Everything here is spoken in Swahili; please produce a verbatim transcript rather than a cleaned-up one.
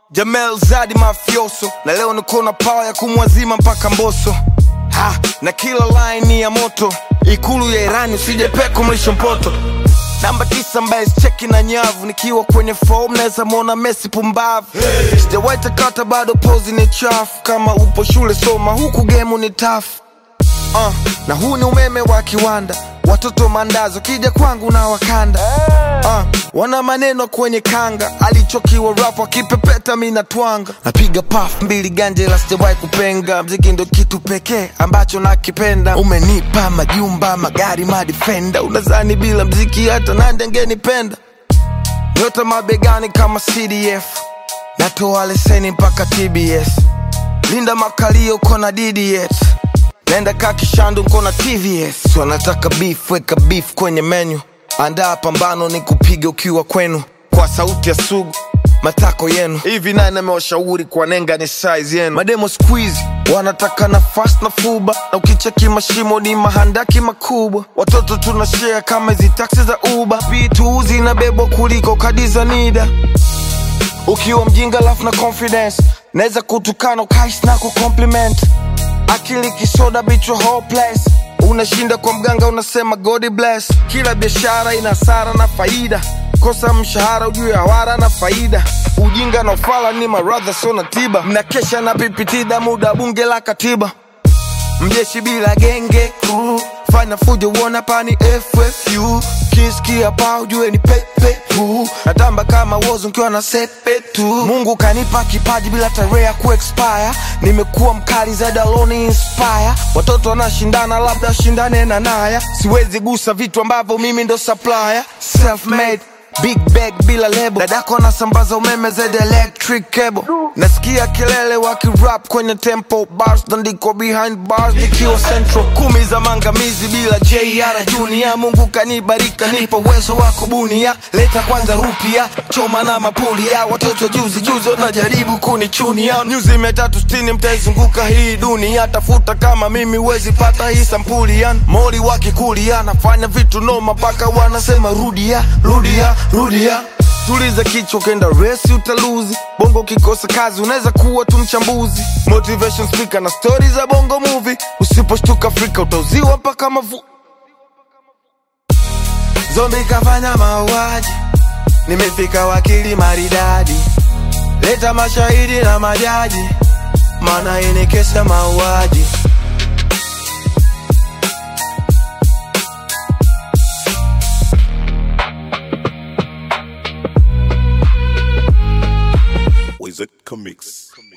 Jamel Zadi mafioso, na leo niko na power ya kumwazima mpaka Mbosso. Ha, na kila line ni ya moto, ikulu ya Irani usije peko mlisho mpoto. Namba tisa mbaye cheki na nyavu, nikiwa kwenye form naweza muona Messi pumbavu. Hey. Sijawaita kata bado pose ni chafu, kama upo shule soma huku game ni tough. Uh, na huu ni umeme wa kiwanda, watoto mandazo kija kwangu na wakanda. Uh, wana maneno kwenye kanga, alichokiwa rap wakipepeta mina twanga. Napiga puff mbili ganje la sijawahi kupenga, mziki ndo kitu pekee ambacho nakipenda. Umenipa majumba, magari, madefender, unazani bila mziki hata nande ngenipenda. Nyota mabegani kama C D F, natoa leseni mpaka T B S. Linda makalio kona D D S, nenda kakishandu nkona T V S. Wanataka beef, weka beef kwenye menu, andaa pambano ni kupiga ukiwa kwenu. Kwa sauti ya Sugu, matako yenu. Hivi nani amewashauri kwa nenga ni size yenu? Mademo squeeze, wanataka na fast na fuba, na ukicheki mashimo ni mahandaki makubwa. Watoto tunashare kama hizi taxi za Uber, vitu zinabebwa kuliko kadi za NIDA. Ukiwa mjinga lafu na confidence, neza kutukana ukaishi na kucompliment. Akili kisoda bitch your whole place, unashinda kwa mganga unasema God bless. Kila biashara ina hasara na faida, kosa mshahara ujue hawara na faida. Ujinga na ufala ni maradha sona tiba, mnakesha na P P T da muda bunge la katiba. Mjeshi bila genge crew, fanya fujo uona pani F F U. Kiskia pa ujue ni pepe tu, natamba kama wozo nkiwa na sepe tu. Mungu kanipa kipaji bila tarehe ya ku-expire, nimekuwa mkali zaidi alone inspire. Watoto wanashindana labda shindane na Naya, siwezi gusa vitu ambavyo mimi ndo supplier. Self made, big bag bila lebo, dadako anasambaza umeme zaidi electric cable. Nasikia kelele waki rap kwenye tempo, bars ndiko behind bars nikiwa central. Kumi za mangamizi bila J R Junior, Mungu kanibarika nipo uwezo wa kubunia. Leta kwanza rupia, choma na mapulia, watoto juzi juzi wanajaribu kunichunia. Nyuzi mia tatu sitini mtaizunguka hii dunia, tafuta kama mimi wezi pata hii sampuli yan. Mori wakikulia, nafanya vitu noma paka wanasema rudia, rudia, rudia. Tuliza kichwa kenda resi utaluzi, bongo kikosa kazi unaweza kuwa tu mchambuzi. Motivation speaker na stories za bongo movie, usiposhtuka Afrika utauziwa paka mavu. Zombi kafanya mauaji, nimefika wakili maridadi. Leta mashahidi na majaji, maana ini kesa mauaji. Wizard Comics.